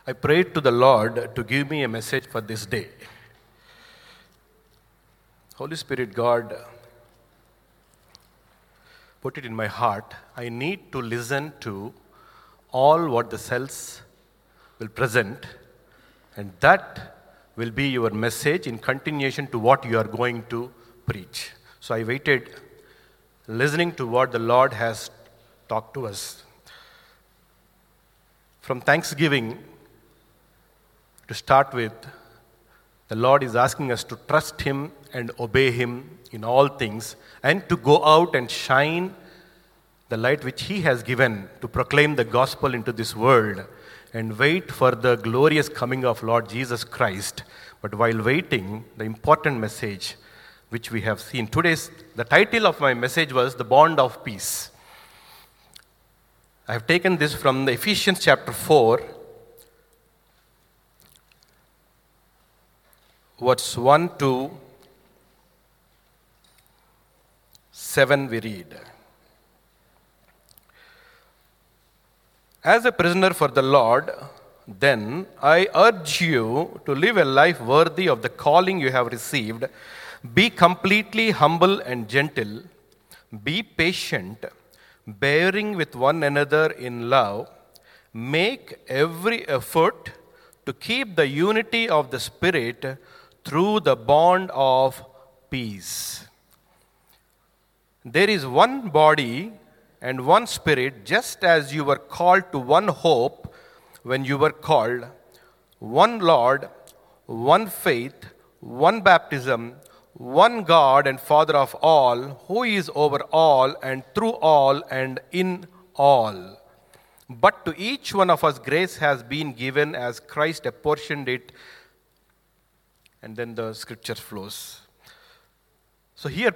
I prayed to the Lord to give me a message for this day. Holy Spirit, God, put it in my heart. I need to listen to all what the cells will present, and that will be your message in continuation to what you are going to preach. So I waited, listening to what the Lord has talked to us. From Thanksgiving, to start with, the Lord is asking us to trust Him and obey Him in all things, and to go out and shine the light which He has given to proclaim the gospel into this world and wait for the glorious coming of Lord Jesus Christ. But while waiting, the important message which we have seen. The title of my message was The Bond of Peace. I have taken this from the Ephesians chapter 4, verse 1 to 7 we read. As a prisoner for the Lord, then I urge you to live a life worthy of the calling you have received. Be completely humble and gentle. Be patient, bearing with one another in love. Make every effort to keep the unity of the Spirit through the bond of peace. There is one body and one Spirit, just as you were called to one hope when you were called, one Lord, one faith, one baptism, one God and Father of all, who is over all and through all and in all. But to each one of us grace has been given as Christ apportioned it. And then the scripture flows. So here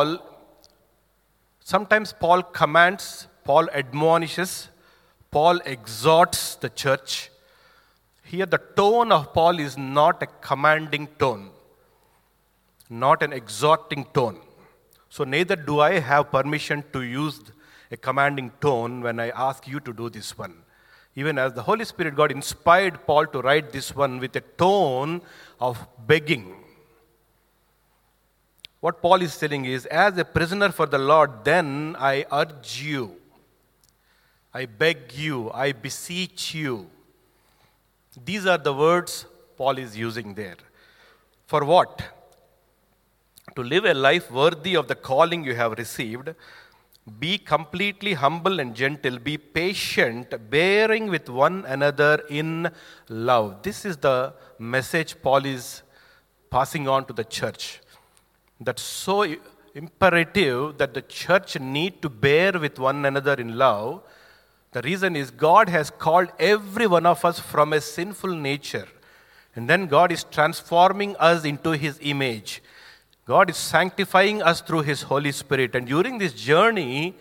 sometimes Paul commands, Paul admonishes, Paul exhorts the church. Here the tone of Paul is not a commanding tone, not an exhorting tone. So neither do I have permission to use a commanding tone when I ask you to do this one. Even as the Holy Spirit, God inspired Paul to write this one with a tone of begging. What Paul is telling is, as a prisoner for the Lord, then I urge you, I beg you, I beseech you. These are the words Paul is using there. For what? To live a life worthy of the calling you have received. Be completely humble and gentle. Be patient, bearing with one another in love. This is the message Paul is passing on to the church. That's so imperative that the church need to bear with one another in love. The reason is God has called every one of us from a sinful nature. And then God is transforming us into His image. God is sanctifying us through His Holy Spirit. And during this journey,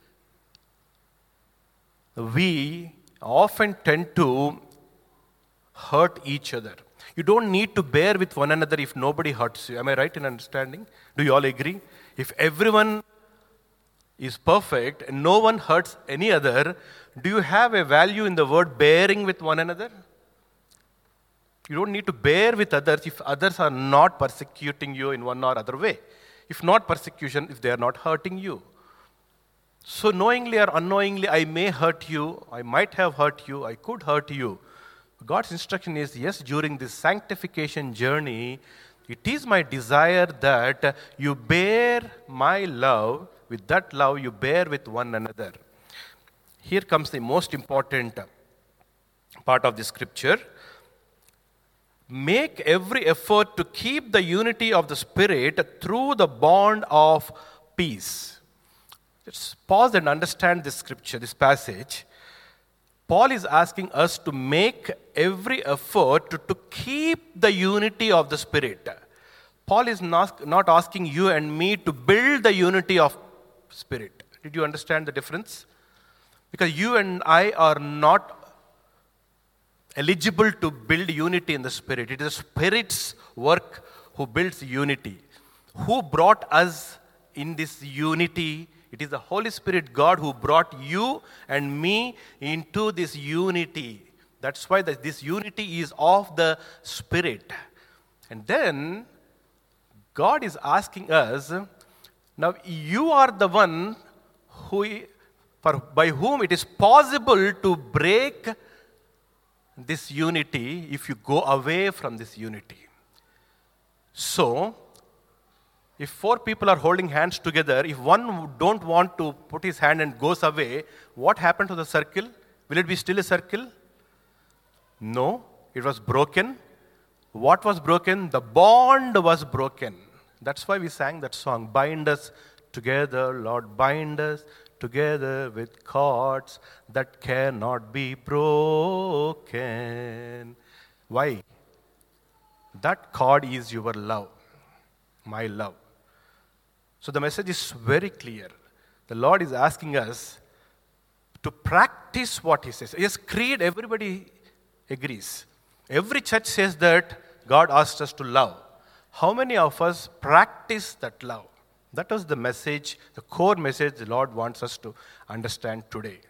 we often tend to hurt each other. You don't need to bear with one another if nobody hurts you. Am I right in understanding? Do you all agree? If everyone is perfect and no one hurts any other, do you have a value in the word bearing with one another? You don't need to bear with others if others are not persecuting you in one or other way. If not persecution, if they are not hurting you. So knowingly or unknowingly, I may hurt you, I might have hurt you, I could hurt you. God's instruction is, yes, during this sanctification journey, it is my desire that you bear my love. With that love, you bear with one another. Here comes the most important part of the scripture. Make every effort to keep the unity of the Spirit through the bond of peace. Let's pause and understand this scripture, this passage. Paul is asking us to make every effort to keep the unity of the Spirit. Paul is not asking you and me to build the unity of Spirit. Did you understand the difference? Because you and I are not eligible to build unity in the Spirit. It is the Spirit's work who builds unity. Who brought us in this unity? It is the Holy Spirit God who brought you and me into this unity. That's why this unity is of the Spirit. And then God is asking us, now you are the one by whom it is possible to break this unity if you go away from this unity. So, if four people are holding hands together, if one don't want to put his hand and goes away, what happened to the circle? Will it be still a circle? No, it was broken. What was broken? The bond was broken. That's why we sang that song, bind us together, Lord, bind us together with cords that cannot be broken. Why? That cord is your love, my love. So the message is very clear. The Lord is asking us to practice what He says. Yes, creed, everybody agrees. Every church says that God asked us to love. How many of us practice that love? That was the message, the core message the Lord wants us to understand today.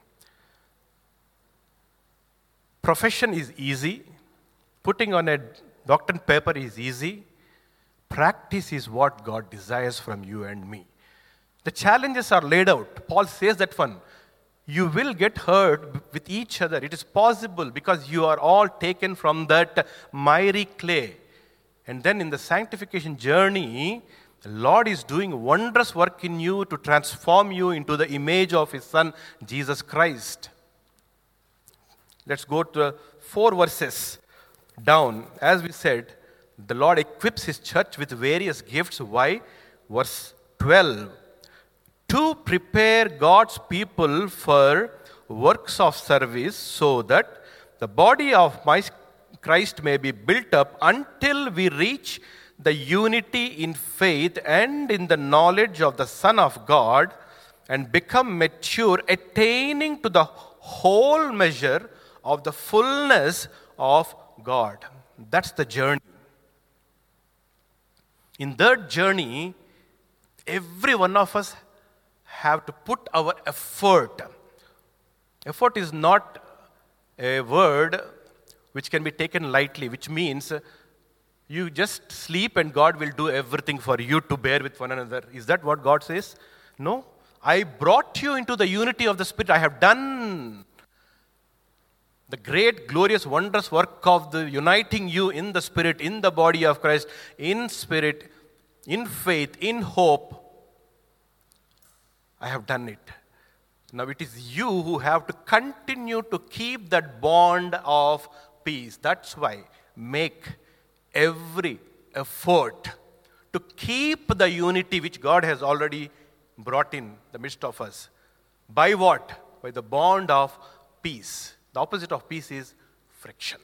Profession is easy. Putting on a doctrine paper is easy. Practice is what God desires from you and me. The challenges are laid out. Paul says that one. You will get hurt with each other. It is possible because you are all taken from that miry clay. And then in the sanctification journey, the Lord is doing wondrous work in you to transform you into the image of His Son, Jesus Christ. Let's go to 4 verses down. As we said, the Lord equips His church with various gifts. Why? Verse 12. To prepare God's people for works of service so that the body of Christ may be built up until we reach the unity in faith and in the knowledge of the Son of God and become mature, attaining to the whole measure of the fullness of God. That's the journey. In that journey, every one of us have to put our effort. Effort is not a word which can be taken lightly, which means you just sleep and God will do everything for you to bear with one another. Is that what God says? No. I brought you into the unity of the Spirit. I have done the great, glorious, wondrous work of the uniting you in the Spirit, in the body of Christ, in spirit, in faith, in hope. I have done it. Now it is you who have to continue to keep that bond of peace. That's why make every effort to keep the unity which God has already brought in the midst of us. By what? By the bond of peace. The opposite of peace is friction.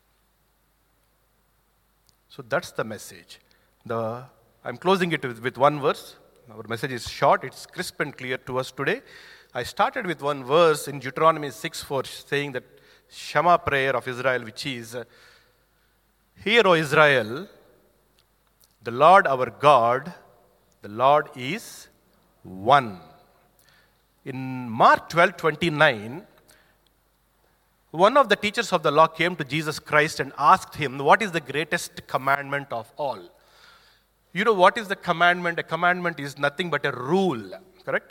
So that's the message. I'm closing it with one verse. Our message is short, it's crisp and clear to us today. I started with one verse in Deuteronomy 6:4 saying that Shema prayer of Israel, which is, Hear, O Israel, the Lord our God, the Lord is one. In Mark 12:29, one of the teachers of the law came to Jesus Christ and asked Him, what is the greatest commandment of all? You know what is the commandment? A commandment is nothing but a rule, correct?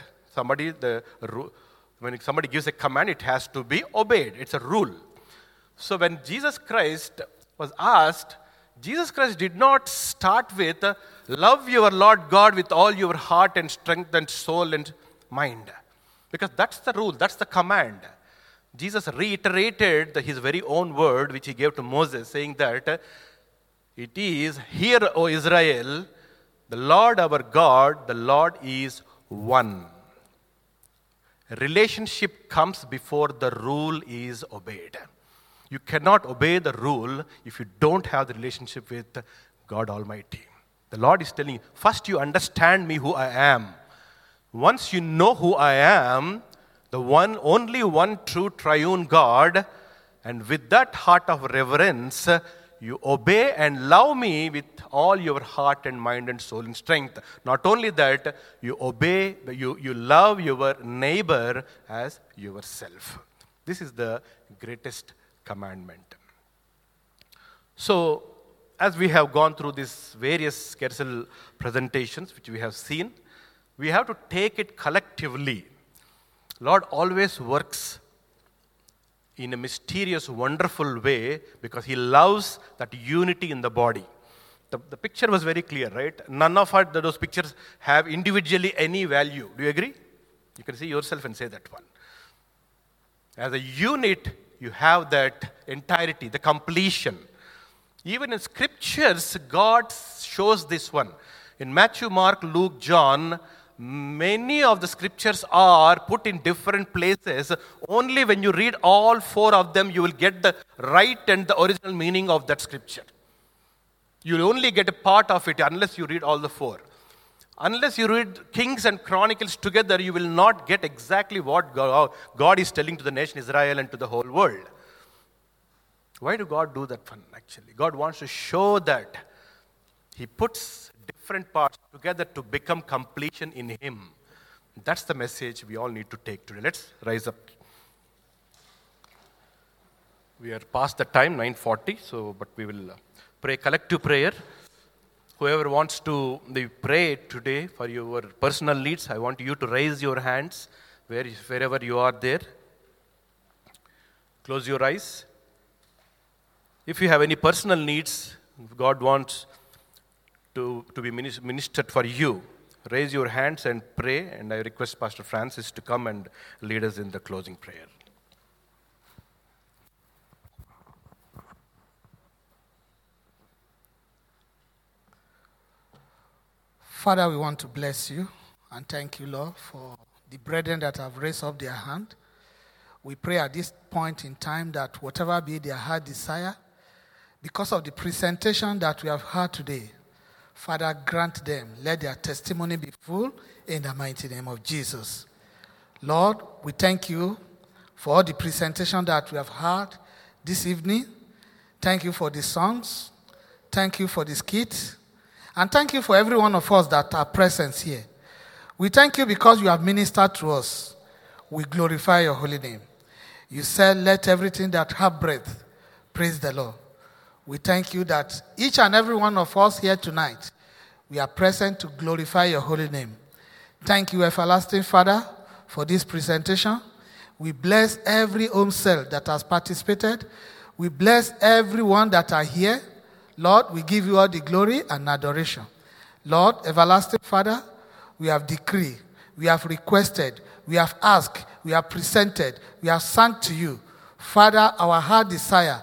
When somebody gives a command, it has to be obeyed. It's a rule. So when Jesus Christ was asked, Jesus Christ did not start with, love your Lord God with all your heart and strength and soul and mind. Because that's the rule, that's the command. Jesus reiterated His very own word, which He gave to Moses, saying that, it is, Hear, O Israel, the Lord our God, the Lord is one. Relationship comes before the rule is obeyed. You cannot obey the rule if you don't have the relationship with God Almighty. The Lord is telling you, first you understand me who I am. Once you know who I am, the only one true triune God, and with that heart of reverence, you obey and love me with all your heart and mind and soul and strength. Not only that, you obey, you love your neighbor as yourself. This is the greatest commandment. So, as we have gone through these various Kersel presentations, which we have seen, we have to take it collectively. Lord always works in a mysterious, wonderful way because He loves that unity in the body. The picture was very clear, right? None of those pictures have individually any value. Do you agree? You can see yourself and say that one. As a unit, you have that entirety, the completion. Even in scriptures, God shows this one. In Matthew, Mark, Luke, John, many of the scriptures are put in different places. Only when you read all four of them, you will get the right and the original meaning of that scripture. You will only get a part of it unless you read all the four. Unless you read Kings and Chronicles together, you will not get exactly what God is telling to the nation Israel and to the whole world. Why do God do that one, actually? God wants to show that He puts different parts together to become completion in Him. That's the message we all need to take today. Let's rise up. We are past the time, 9:40, but we will pray collective prayer. Whoever wants to pray today for your personal needs, I want you to raise your hands wherever you are there. Close your eyes. If you have any personal needs, God wants to be ministered for you, raise your hands and pray, and I request Pastor Francis to come and lead us in the closing prayer. Father, we want to bless you and thank you, Lord, for the brethren that have raised up their hand. We pray at this point in time that whatever be their heart desire, because of the presentation that we have heard today, Father, grant them, let their testimony be full in the mighty name of Jesus. Lord, we thank you for all the presentation that we have heard this evening. Thank you for the songs. Thank you for the skit. And thank you for every one of us that are present here. We thank you because you have ministered to us. We glorify your holy name. You said, let everything that have breath praise the Lord. We thank you that each and every one of us here tonight, we are present to glorify your holy name. Thank you, everlasting Father, for this presentation. We bless every home cell that has participated. We bless everyone that are here. Lord, we give you all the glory and adoration. Lord, everlasting Father, we have decreed, we have requested, we have asked, we have presented, we have sung to you. Father, our heart desire,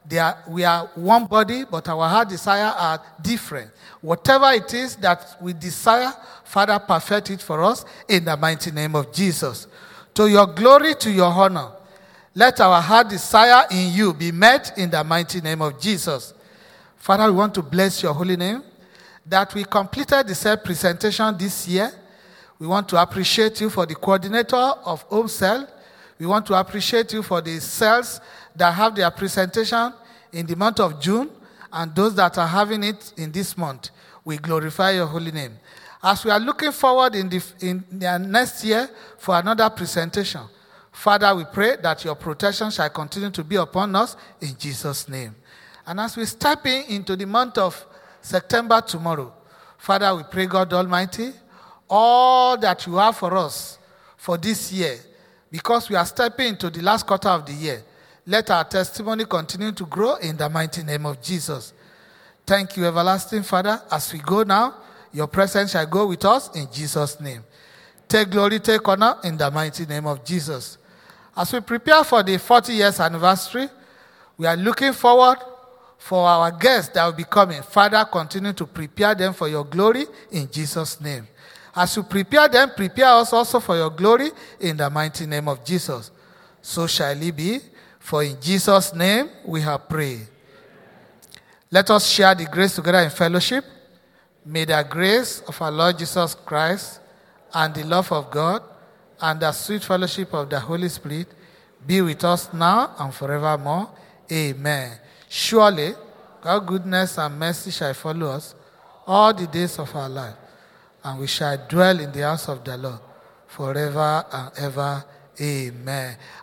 we are one body, but our heart desire are different. Whatever it is that we desire, Father, perfect it for us in the mighty name of Jesus. To your glory, to your honor, let our heart desire in you be met in the mighty name of Jesus. Father, we want to bless your holy name that we completed the said presentation this year. We want to appreciate you for the coordinator of Home Cell. We want to appreciate you for the cells that have their presentation in the month of June and those that are having it in this month. We glorify your holy name. As we are looking forward in the next year for another presentation, Father, we pray that your protection shall continue to be upon us in Jesus' name. And as we step into the month of September tomorrow, Father, we pray, God Almighty, all that you have for us for this year, because we are stepping into the last quarter of the year, let our testimony continue to grow in the mighty name of Jesus. Thank you, everlasting Father. As we go now, your presence shall go with us in Jesus' name. Take glory, take honor in the mighty name of Jesus. As we prepare for the 40 years anniversary, we are looking forward for our guests that will be coming. Father, continue to prepare them for your glory in Jesus' name. As you prepare them, prepare us also for your glory in the mighty name of Jesus. So shall it be, for in Jesus' name we have prayed. Let us share the grace together in fellowship. May the grace of our Lord Jesus Christ and the love of God and the sweet fellowship of the Holy Spirit be with us now and forevermore. Amen. Surely, God's goodness and mercy shall follow us all the days of our life, and we shall dwell in the house of the Lord forever and ever. Amen.